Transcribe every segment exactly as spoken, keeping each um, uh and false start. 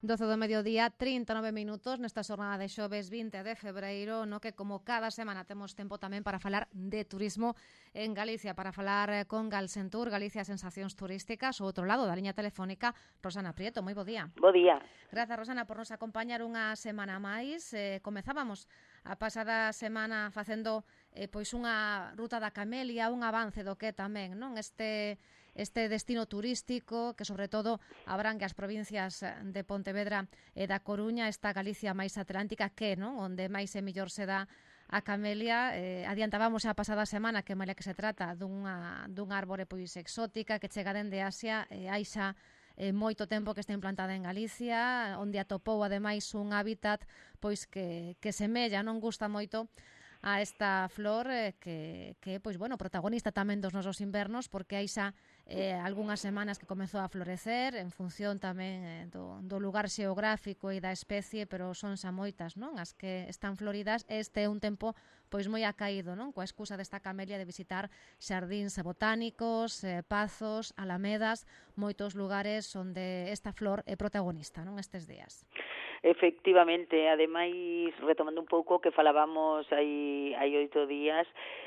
doce do mediodía, trinta e nove minutos nesta xornada de xoves vinte de febreiro, no que como cada semana temos tempo tamén para falar de turismo en Galicia, para falar con Galsentur, Galicia Sensacións Turísticas, o outro lado da liña telefónica, Rosana Prieto. Moi bo día. Bo día. Grazas, Rosana, por nos acompañar unha semana máis. Eh, comezábamos a pasada semana facendo eh, pois unha ruta da camelia, un avance do que tamén, non? Este este destino turístico que sobre todo abrangue as provincias de Pontevedra e da Coruña, esta Galicia máis atlántica que, non, onde máis e mellor se dá a camelia. Eh, adiantábamos a pasada semana que malia que se trata dunha, dun árbore pois exótica que chega dende Asia, e hai xa eh, moito tempo que está implantada en Galicia, onde atopou ademais un hábitat pois que, que semella, non gusta moito a esta flor eh, que, que pois bueno, protagonista tamén dos nosos invernos, porque hai xa eh, algunhas semanas que comezou a florecer en función tamén eh, do, do lugar xeográfico e da especie, pero son xa moitas, non, as que están floridas. Este é un tempo pois moi acaído, non, coa excusa desta camelia de visitar xardíns botánicos, eh, pazos, alamedas, moitos lugares onde esta flor é protagonista, non, estes días. Efectivamente, ademais, retomando un pouco que falábamos hai, hai oito días,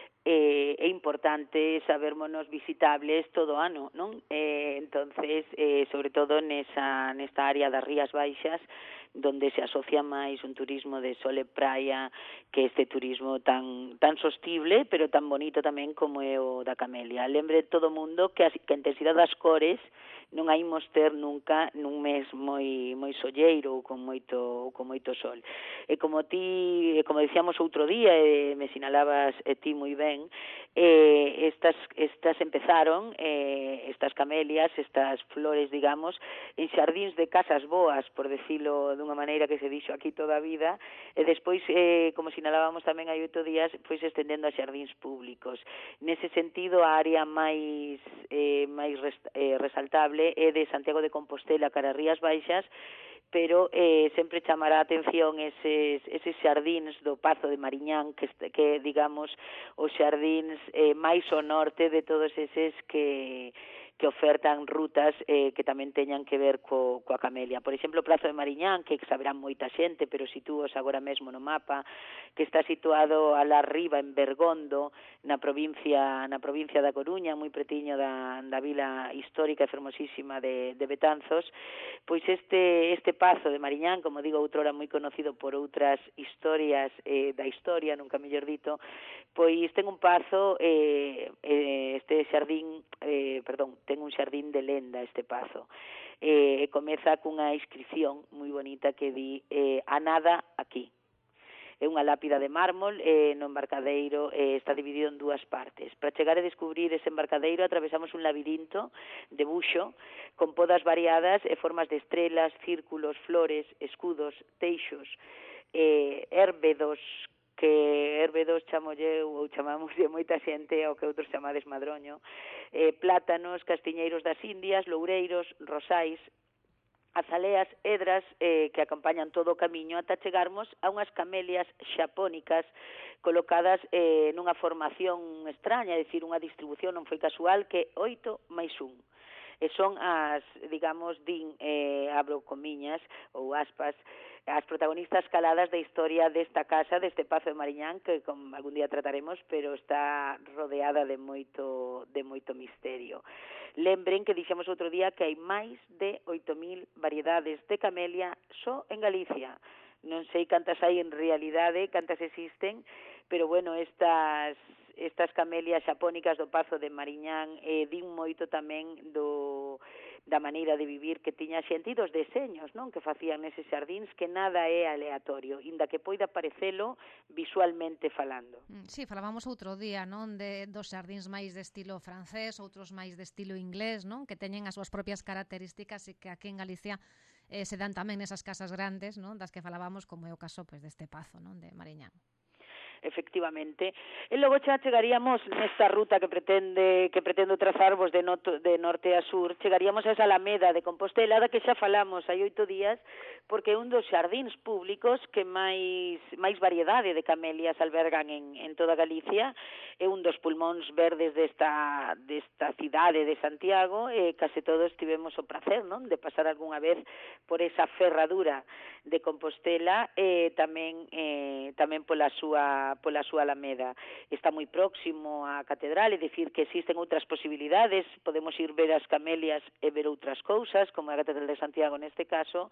eh, é importante sabérmonos visitables todo o ano, non? Eh, entonces, eh, sobre todo nesa, nesta área das Rías Baixas, donde se asocia máis un turismo de sol e praia que este turismo tan tan sostible, pero tan bonito tamén como é o da camelia. Lembre todo o mundo que a, que a intensidade das cores non a imos ter nunca nun mes moi moi solleiro ou con moito con moito sol. E como ti, como dicíamos outro día, e me sinalabas e ti moi ben, eh, estas estas empezaron eh, estas camelias, estas flores, digamos, en xardíns de casas boas, por decilo dunha maneira que se dixo aquí toda a vida, e despois, eh, como sinalábamos tamén hai oito días, pois estendendo a xardíns públicos. Nese sentido, a área máis eh, máis res, eh, resaltable é de Santiago de Compostela cara a Rías Baixas, pero eh, sempre chamará a atención eses, eses xardíns do Pazo de Mariñán, que, que digamos, os xardíns eh, máis ao norte de todos eses que que ofertan rutas eh, que tamén teñan que ver co, coa camelia. Por exemplo, o Prazo de Mariñán, que saberán moita xente, pero sitúos agora mesmo no mapa, que está situado alá arriba en Bergondo, na provincia na provincia da Coruña, moi pretiño da, da vila histórica e fermosísima de, de Betanzos. Pois este este Pazo de Mariñán, como digo, outrora moi conocido por outras historias eh, da historia, nunca mellor dito, pois ten un pazo, eh, eh, este xardín, eh, perdón, ten un xardín de lenda este pazo. Eh, comeza cunha inscripción moi bonita que di eh, a nada aquí. É unha lápida de mármol, eh, no embarcadeiro eh, está dividido en dúas partes. Para chegar a descubrir ese embarcadeiro atravesamos un labirinto de buxo con podas variadas e formas de estrelas, círculos, flores, escudos, teixos, eh, érbedos, que érbedos chamolle ou chamamos de moita xente ao que outros chamades madroño, eh, plátanos, castiñeiros das Indias, loureiros, rosais, azaleas, edras eh, que acompañan todo o camiño ata chegarmos a unhas camelias xapónicas colocadas eh, nunha formación extraña, é dicir, unha distribución non foi casual, que oito máis un. E son as, digamos, din, eh, abro comiñas ou aspas, as protagonistas caladas da historia desta casa, deste Pazo de Mariñán, que como algún día trataremos, pero está rodeada de moito de moito misterio. Lembren que dixemos outro día que hai máis de oito mil variedades de camelia só en Galicia. Non sei cantas hai en realidade, cantas existen, pero bueno, estas estas camelias xapónicas do Pazo de Mariñán eh, din moito tamén do da maneira de vivir que tiña xente e dos deseños, non, que facían neses xardíns, que nada é aleatorio, inda que poida parecelo visualmente falando. Sí, falábamos outro día, non, de dos xardíns máis de estilo francés, outros máis de estilo inglés, non, que teñen as súas propias características e que aquí en Galicia eh, se dan tamén nesas casas grandes, non, das que falábamos, como é o caso pois deste Pazo, non, de Mariñán. efectivamente. E logo xa chegaríamos nesta ruta que pretende que pretendo trazarvos de, noto, de norte a sur, chegaríamos a esa Alameda de Compostela, da que xa falamos hai oito días, porque é un dos xardíns públicos que máis máis variedade de camelias albergan en, en toda Galicia, é un dos pulmóns verdes desta, desta cidade de Santiago, e case todos tivemos o prazer, non?, de pasar algunha vez por esa ferradura de Compostela, e tamén eh, tamén pola súa pola súa Alameda. Está moi próximo á catedral, é dicir que existen outras posibilidades, podemos ir ver as camelias e ver outras cousas, como a Catedral de Santiago neste caso,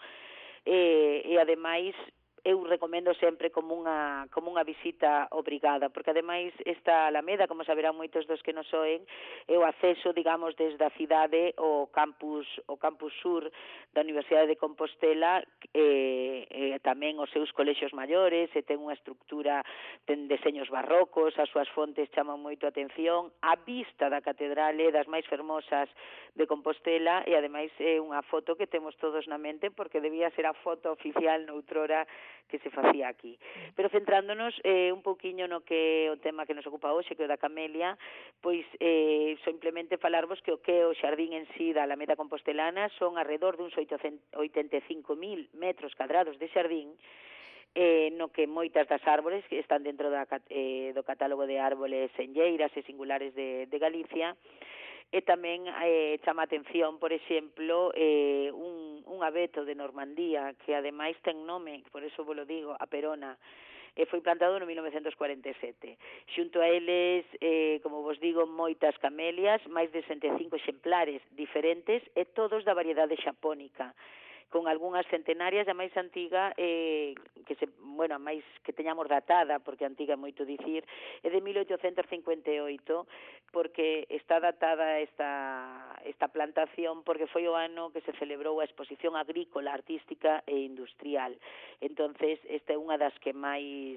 e, e ademais eu recomendo sempre como unha como unha visita obrigada, porque ademais esta Alameda, como saberán moitos dos que nos oen, é o acceso, digamos, desde a cidade ao campus o campus sur da Universidade de Compostela, e, e tamén os seus colexios maiores, e ten unha estructura, ten deseños barrocos, as súas fontes chaman moito a atención, a vista da catedral é das máis fermosas de Compostela, e ademais é unha foto que temos todos na mente, porque debía ser a foto oficial noutrora que se facía aquí. Pero centrándonos eh, un pouquiño no que o tema que nos ocupa hoxe, que é o da camelia, pois eh, simplemente falarvos que o que é o xardín en sí da Alameda Compostelana son alrededor duns oitenta e cinco mil metros cadrados de xardín, eh, no que moitas das árbores que están dentro da, eh, do catálogo de árboles senlleiras e singulares de, de Galicia, e tamén eh, chama atención, por exemplo, eh, un, un abeto de Normandía, que ademais ten nome, por eso vos lo digo, a Perona, e foi plantado no mil novecentos cuarenta e sete. Xunto a eles, eh, como vos digo, moitas camelias, máis de sesenta e cinco exemplares diferentes, e todos da variedade xapónica, con algunhas centenarias, a máis antiga, eh, que se, bueno, a máis que teñamos datada, porque antiga é moito dicir, é de mil oitocentos cincuenta e oito, porque está datada esta, esta plantación, porque foi o ano que se celebrou a exposición agrícola, artística e industrial. Entonces, esta é unha das que máis...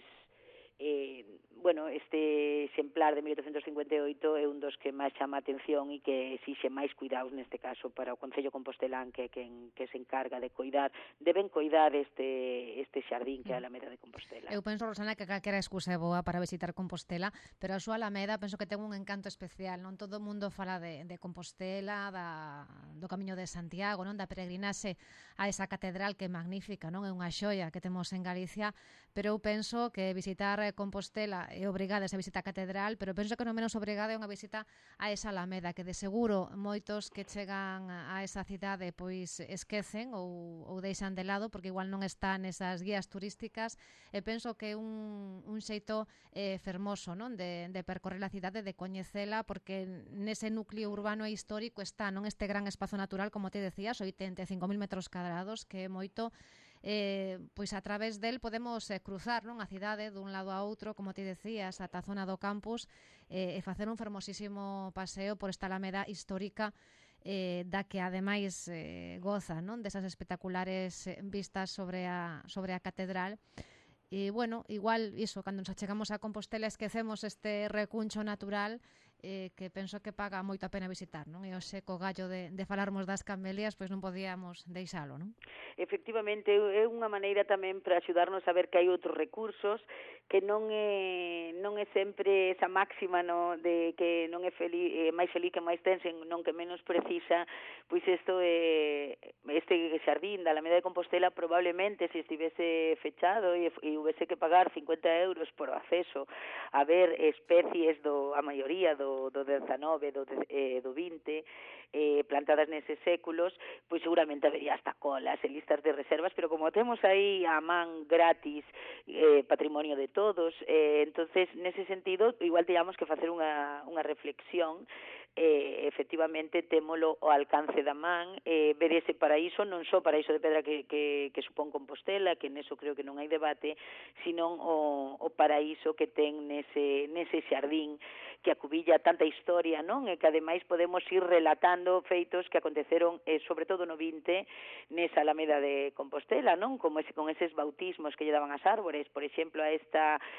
Eh, bueno, este exemplar de mil oitocentos cincuenta e oito é un dos que máis chama a atención e que exixe máis cuidados neste caso para o Concello Compostelán, que quen que se encarga de coidar, deben coidar este este xardín que é a Alameda de Compostela. Eu penso, Rosana, que calquera excusa é boa para visitar Compostela, pero a súa Alameda penso que ten un encanto especial, non? Todo o mundo fala de, de Compostela, da, do Camiño de Santiago, non? Da peregrinaxe a esa catedral que é magnífica, non? É unha xoia que temos en Galicia, pero eu penso que visitar Compostela é obrigada esa visita á catedral, pero penso que non menos obrigada é unha visita a esa Alameda, que de seguro moitos que chegan a esa cidade pois esquecen ou, ou deixan de lado, porque igual non están nesas guías turísticas, e penso que é un, un xeito eh, fermoso, non? De, de percorrer a cidade, de coñecela, porque nese núcleo urbano e histórico está, non, este gran espazo natural, como te decías, oitenta e cinco mil metros cadrados, que é moito. Eh, pois a través del podemos eh, cruzar, non, a cidade dun lado a outro, como ti decías, ata a zona do campus, eh, e facer un fermosísimo paseo por esta Alameda histórica, eh, da que ademais eh, goza, non, desas espectaculares eh, vistas sobre a, sobre a catedral. E, bueno, igual, iso, cando nos achegamos a Compostela esquecemos este recuncho natural, eh, que penso que paga moito a pena visitar, non? E o seco gallo de, de falarmos das camelias, pois non podíamos deixalo, non? Efectivamente, é unha maneira tamén para axudarnos a ver que hai outros recursos, que non é non é sempre esa máxima, no, de que non é feliz, é máis feliz que máis ten, non que menos precisa, pois isto é este xardín da Alameda de Compostela probablemente se estivese fechado e, e houvese que pagar cincuenta euros por o acceso a ver especies do a maioría do do dezanove, do eh, do vinte, eh, plantadas neses séculos, pois seguramente habería hasta colas e listas de reservas, pero como temos aí a man gratis, eh, patrimonio de todos, eh, entonces nese sentido igual teríamos que facer unha unha reflexión, eh, efectivamente témolo ao alcance da man, eh, ver ese paraíso, non só paraíso de pedra que, que, que supón Compostela, que neso creo que non hai debate, sino o, o paraíso que ten nese, nese xardín que acubilla tanta historia, non? E que ademais podemos ir relatando feitos que aconteceron, eh, sobre todo no vinte, nesa Alameda de Compostela, non? Como ese, con eses bautismos que lle daban as árbores, por exemplo, a esta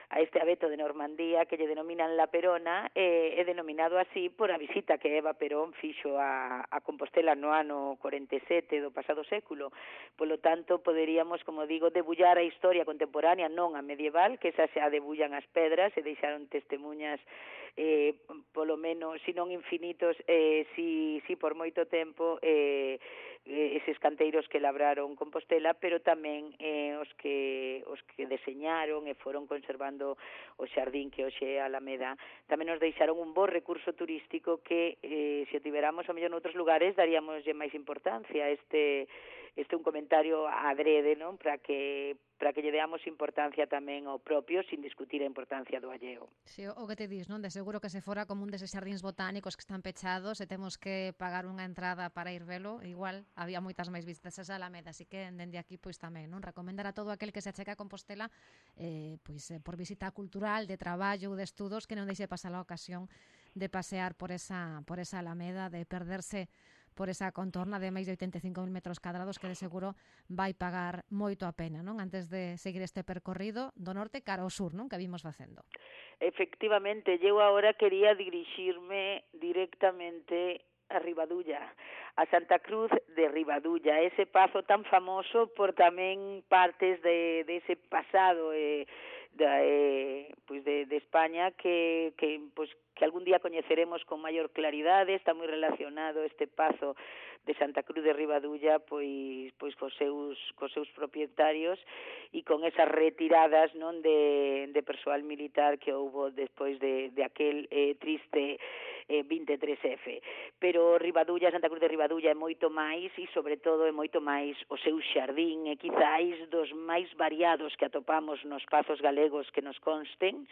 a este abeto de Normandía que lle denominan La Perona, eh, é denominado así por a visita que Eva Perón fixo a, a Compostela no ano cuarenta e sete do pasado século. Polo tanto, poderíamos, como digo, debullar a historia contemporánea, non a medieval, que esa xa debullan as pedras e deixaron testemunhas eh, polo menos, si non infinitos, eh, si, si por moito tempo, eh, eses canteiros que labraron Compostela, pero tamén eh, os que os que deseñaron e foron conservando o xardín que hoxe é a Alameda, tamén nos deixaron un bo recurso turístico que, eh, se o tiveramos ao mellor noutros lugares, daríamoslle máis importancia. Este este é un comentario adrede, non? Para que para que lle deamos importancia tamén ao propio, sin discutir a importancia do alleo. Si, o que te dis, non? De seguro que se fora como un deses xardíns botánicos que están pechados e temos que pagar unha entrada para ir velo, igual había moitas máis visitas a Alameda, así que dende aquí pois tamén, non? Recomendar a todo aquel que se achega a Compostela eh, pois eh, por visita cultural, de traballo ou de estudos, que non deixe pasar a ocasión de pasear por esa, por esa Alameda, de perderse por esa contorna de máis de oitenta e cinco mil metros cadrados que de seguro vai pagar moito a pena, non? Antes de seguir este percorrido do norte cara ao sur, non? Que vimos facendo. Efectivamente, eu agora quería dirixirme directamente a Ribadulla, a Santa Cruz de Ribadulla, ese pazo tan famoso por tamén partes de, de ese pasado eh, da, eh, pois de, de España que, que, pois, que algún día coñeceremos con maior claridade. Está moi relacionado este pazo de Santa Cruz de Ribadulla pois pois cos seus cos seus propietarios e con esas retiradas, non, de de persoal militar que houbo despois de de aquel eh, triste eh, vinte e tres efe. Pero Ribadulla, Santa Cruz de Ribadulla é moito máis e sobre todo é moito máis o seu xardín, e quizáis dos máis variados que atopamos nos pazos galegos que nos consten.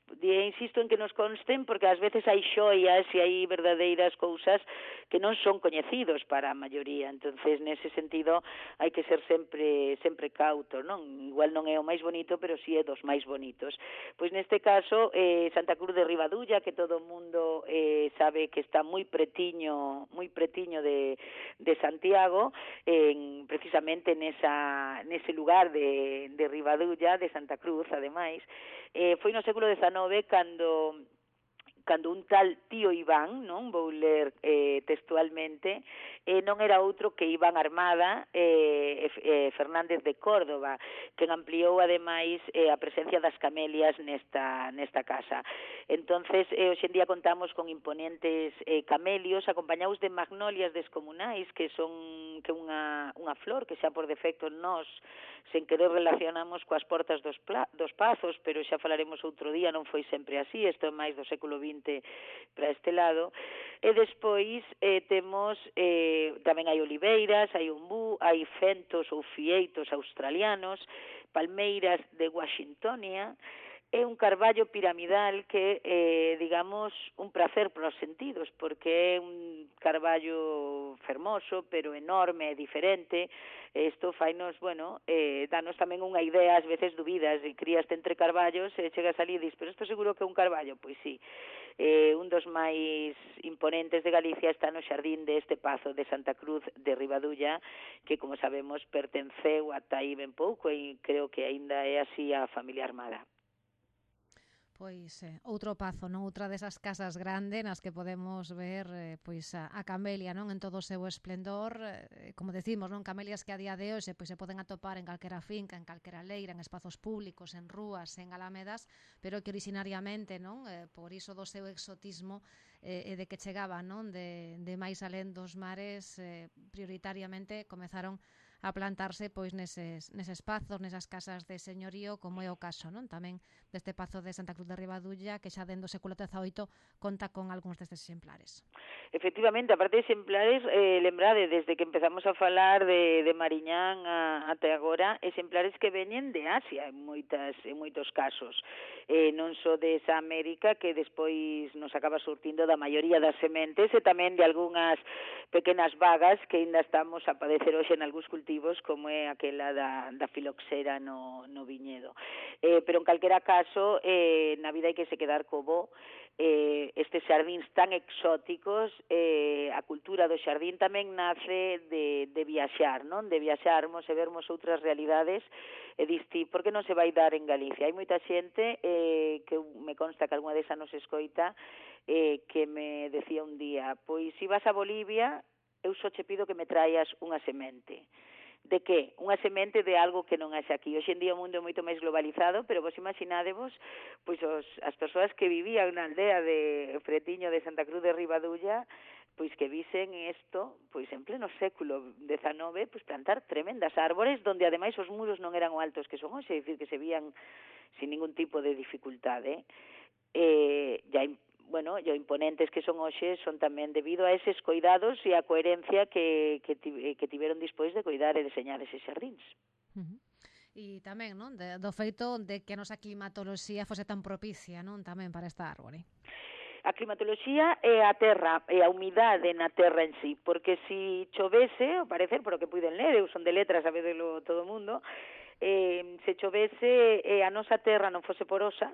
E insisto en que nos consten porque ás veces hai xoias e hai verdadeiras cousas que non son coñecidos para a maioría. Entonces, nese sentido, hai que ser sempre sempre cauto, non? Igual non é o máis bonito, pero si é dos máis bonitos. Pois neste caso, eh, Santa Cruz de Ribadulla, que todo o mundo eh, sabe que está moi pretiño, moi pretiño de, de Santiago, en, precisamente nesa, nese lugar de, de Ribadulla, de Santa Cruz, ademais, eh, foi no século dezanove cando cando un tal tío Iván, non, vou ler eh, textualmente, eh, non era outro que Iván Armada eh, eh, Fernández de Córdoba, que ampliou ademais eh, a presencia das camelias nesta nesta casa. Entonces, eh, hoxe en día contamos con imponentes eh, camelios acompañados de magnolias descomunais, que son que unha unha flor que xa por defecto nós sen querer relacionamos coas portas dos, pla, dos pazos, pero xa falaremos outro día, non foi sempre así, isto é máis do século vinte para este lado. E despois eh, temos, eh, tamén hai oliveiras, hai umbú, hai fentos ou fieitos australianos, palmeiras de Washingtonia, é un carballo piramidal que, eh, digamos, un placer para os sentidos, porque é un carballo fermoso, pero enorme e diferente. Isto fainos, bueno, eh, danos tamén unha idea, ás veces dubidas, e críaste entre carballos e chegas ali e dis, pero isto seguro que é un carballo? Pois sí, eh, un dos máis imponentes de Galicia está no xardín deste pazo de Santa Cruz de Ribadulla, que, como sabemos, pertenceu ata aí ben pouco e creo que aínda é así a familia Armada. Pois eh, outro pazo, non? Outra desas casas grandes nas que podemos ver eh, pois a, a camelia, non? En todo o seu esplendor, eh, como decimos, non? Camelias que a día de hoxe pois se poden atopar en calquera finca, en calquera leira, en espazos públicos, en rúas, en alamedas, pero que originariamente, non? Eh, por iso do seu exotismo eh, e de que chegaba, non? De, de máis alén dos mares, eh, prioritariamente comezaron a plantarse pois neses, neses pazos, nesas casas de señorío, como é o caso, non? Tamén deste pazo de Santa Cruz de Ribadulla, que xa dende o século dezaoito conta con algúns destes exemplares. Efectivamente, aparte de exemplares, eh, lembrade, desde que empezamos a falar de, de Mariñán a, até agora, exemplares que veñen de Asia, en, moitas, en moitos casos. Eh, non só de esa América, que despois nos acaba surtindo da maioría das sementes, e tamén de algunhas pequenas vagas que ainda estamos a padecer hoxe en algúns cultivos, como é aquela da, da filoxera no, no viñedo. Eh, pero en calquera caso, eh, na vida hai que se quedar co bo, eh, estes xardíns tan exóticos, eh, a cultura do xardín tamén nace de, de viaxar, non? De viaxarmos e vermos outras realidades e diste, por que non se vai dar en Galicia? Hai moita xente eh, que me consta que algunha desa nos escoita eh, que me decía un día, pois se vas a Bolivia, eu só che pido que me traias unha semente. De que? Unha semente de algo que non haxe aquí. Hoxe en día o mundo é moito máis globalizado, pero vos imaginadevos pois os, as persoas que vivían na aldea de Fretiño de Santa Cruz de Ribadulla, pois que visen isto, pois en pleno século dezenove, pois plantar tremendas árbores, donde ademais os muros non eran o altos que son hoxe, é dicir, que se vían sin ningún tipo de dificultade. Eh, ya bueno, e imponentes que son hoxe son tamén debido a eses cuidados e a coherencia que, que, que tiveron despois de cuidar e deseñar eses xardíns. Uh -huh. E tamén, non, de, do feito de que a nosa climatoloxía fose tan propicia, non, tamén para esta árbore. A climatoloxía é a terra, é a humidade na terra en sí, porque se si chovese, ao parecer, por o que puiden ler, eu son de letras, sabedelo todo o mundo, eh, se chovese e a nosa terra non fose porosa,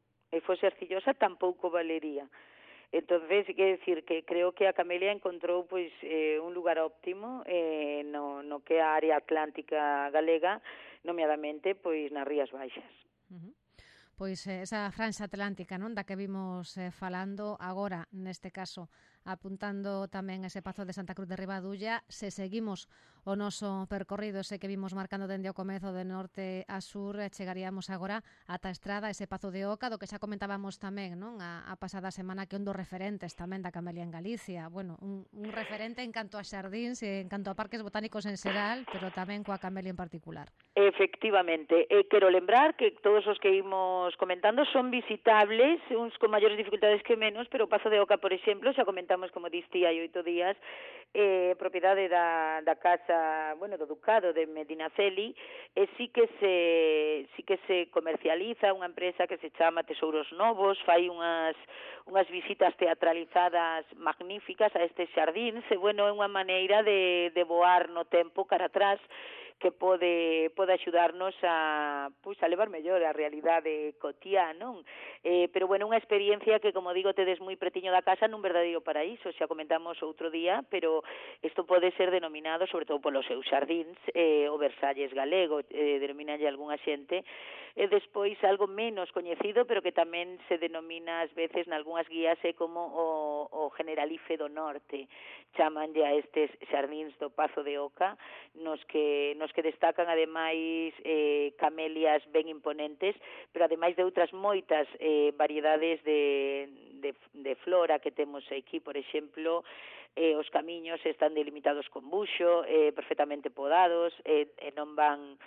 e fose arcillosa, tampouco valería. Entonces, quer decir que creo que a camelia encontrou pois eh, un lugar óptimo eh, no, no que a área atlántica galega, nomeadamente pois nas Rías Baixas. Uh -huh. Pois eh, esa franxa atlántica, non, da que vimos eh, falando agora, neste caso, apuntando tamén ese pazo de Santa Cruz de Ribadulla, se seguimos o noso percorrido, ese que vimos marcando dende o comezo de norte a sur, chegaríamos agora ata a estrada, ese pazo de Oca, do que xa comentábamos tamén, non, a, a pasada semana, que un dos referentes tamén da camelia en Galicia, bueno, un, un referente en canto a xardíns e en canto a parques botánicos en xeral, pero tamén coa camelia en particular. Efectivamente, e quero lembrar que todos os que imos comentando son visitables, uns con maiores dificultades que menos, pero o Pazo de Oca, por exemplo, xa comentamos, como diste, hai oito días, eh, propiedade da, da casa, bueno, do Ducado de Medinaceli, e sí que se sí que se comercializa unha empresa que se chama Tesouros Novos, fai unhas unhas visitas teatralizadas magníficas a estes xardíns, e bueno, é unha maneira de, de voar no tempo cara atrás, que pode pode axudarnos a pois a levar mellor a realidade cotiá, non? Eh, pero bueno, unha experiencia que, como digo, tedes moi pretiño da casa nun verdadeiro paraíso, xa comentamos outro día, pero isto pode ser denominado, sobre todo polos seus xardíns, eh, o Versalles galego, eh, denominalle algunha xente, e despois algo menos coñecido, pero que tamén se denomina ás veces nalgúnas guías é como o, o Generalife do Norte, chamanlle a estes xardíns do Pazo de Oca, nos que nos que destacan ademais eh, camelias ben imponentes, pero ademais de outras moitas eh, variedades de, de, de flora que temos aquí, por exemplo, eh, os camiños están delimitados con buxo, eh, perfectamente podados, eh, e non van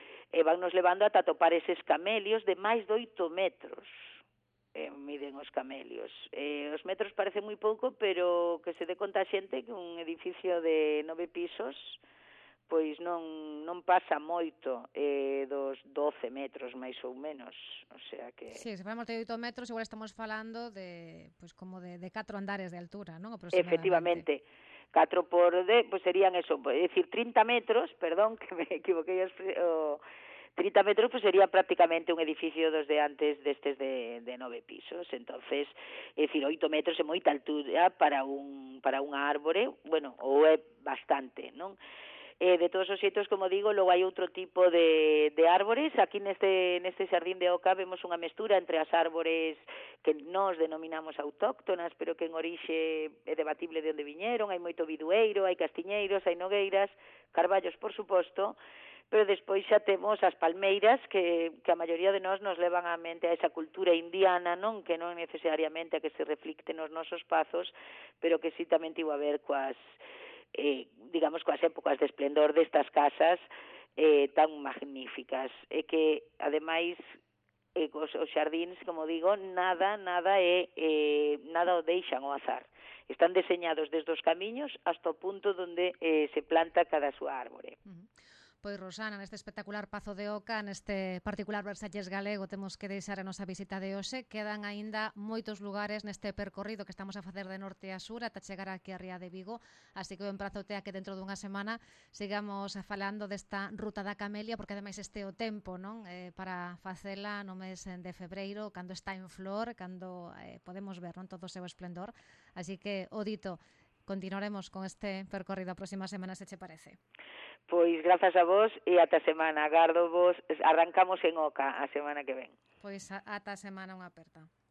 e van nos levando ata topar eses camelios de máis de oito metros. Eh, miden os camelios. Eh, os metros parece moi pouco, pero que se dé conta a xente que un edificio de nove pisos pois non, non pasa moito eh, dos doce metros, máis ou menos, o sea que... Sí, se falamos de oito metros, igual estamos falando de, pois como de, de catro andares de altura, non? Aproximadamente. Efectivamente, catro por de, pois serían eso, é dicir, trinta metros, perdón, que me equivoquei, o trinta metros pois sería prácticamente un edificio dos de antes destes de, de nove pisos, entonces, é dicir, oito metros é moita altura para un para unha árbore, bueno, ou é bastante, non? Eh, de todos os xeitos, como digo, logo hai outro tipo de, de árbores. Aquí neste, neste xardín de Oca vemos unha mestura entre as árbores que nós denominamos autóctonas, pero que en orixe é debatible de onde viñeron. Hai moito bidueiro, hai castiñeiros, hai nogueiras, carballos, por suposto, pero despois xa temos as palmeiras que, que a maioría de nós nos levan á mente a esa cultura indiana, non, que non necesariamente a que se reflicte nos nosos pazos, pero que sí tamén tivo a ver coas Eh, digamos, coas épocas de esplendor destas casas eh, tan magníficas, e que, ademais, eh, os, os xardíns, como digo, nada, nada é, eh, nada o deixan ao azar. Están deseñados desde os camiños hasta o punto onde eh, se planta cada súa árbore. Uh -huh. Pois, Rosana, neste espectacular Pazo de Oca, neste particular Versalles galego, temos que deixar a nosa visita de hoxe. Quedan aínda moitos lugares neste percorrido que estamos a facer de norte a sur ata chegar aquí a Ría de Vigo, así que o emprazote a que dentro dunha semana sigamos falando desta ruta da Camelia, porque ademais este o tempo, non? Eh, para facela no mes de febreiro, cando está en flor, cando eh, podemos ver, non, todo o seu esplendor. Así que, o dito, continuaremos con este percorrido a próxima semana, se che parece. Pois grazas a vos e ata semana. Agardo vos, arrancamos en Oca a semana que ven. Pois ata a semana unha aperta.